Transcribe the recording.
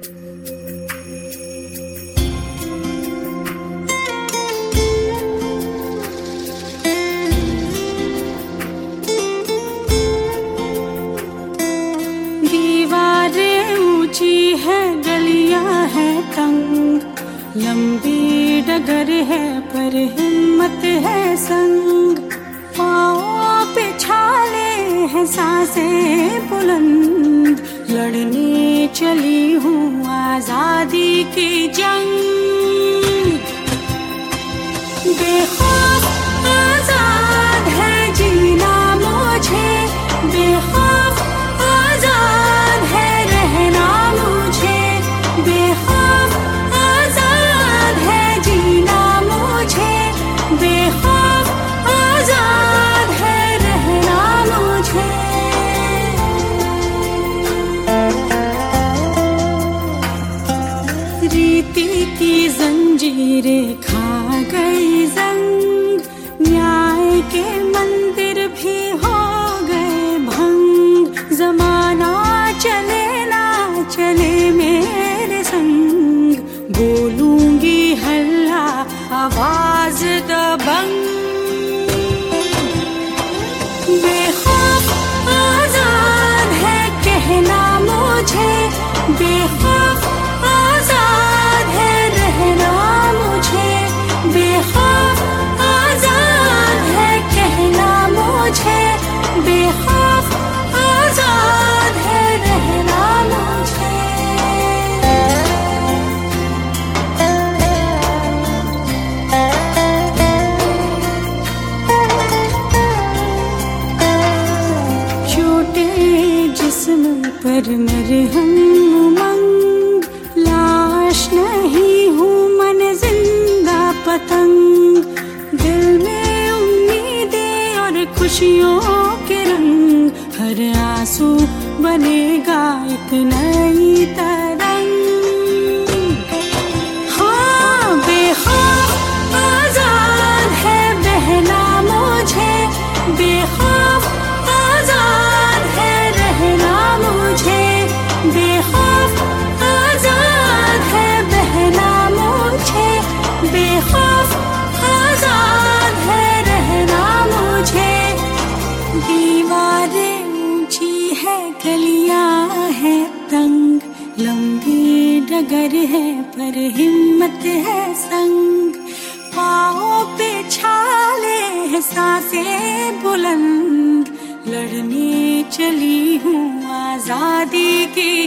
लंबी डगर है पर हिम्मत है संग, पाँव पे छाले हैं सांसें बुलंद, लड़ने चली हूँ आजादी की जंग। बेखौफ आजाद है जीना मुझे, बेखौफ आजाद है रहना मुझे, बेखौफ आजाद है जीना मुझे, बेखौफ आजाद है रहना मुझे। रीति की जंजीरें खा गई जंग, न्याय के मंदिर भी हो गए भंग, जमाना चले ना चले मेरे संग, बोलूंगी हल्ला आवाज दबंग। बेखौफ आजाद है कहना मुझे, बेखौफ आजाद है रहना मुझे, बेखौफ आजाद है कहना मुझे, बेखौफ आजाद है रहना मुझे। छोटे जिस्म पर मरहम उमंग, लाश नहीं हूँ मन जिंदा पतंग, दिल में उम्मीदें और खुशियों के रंग, हर आंसू बनेगा एक नई तरंग। हाँ बेखौफ आजाद है बहना मुझे, बेखौफ आजाद है रहना मुझे, बेखौफ आजाद है बहना मुझे, बेखौफ आजाद है रहना मुझे। दीवारें ऊंची है गलियां है तंग, लंबी डगर है पर हिम्मत है संग, पाँव पे छाले हैं सांसें बुलंद, लड़ने चली हूँ आजादी की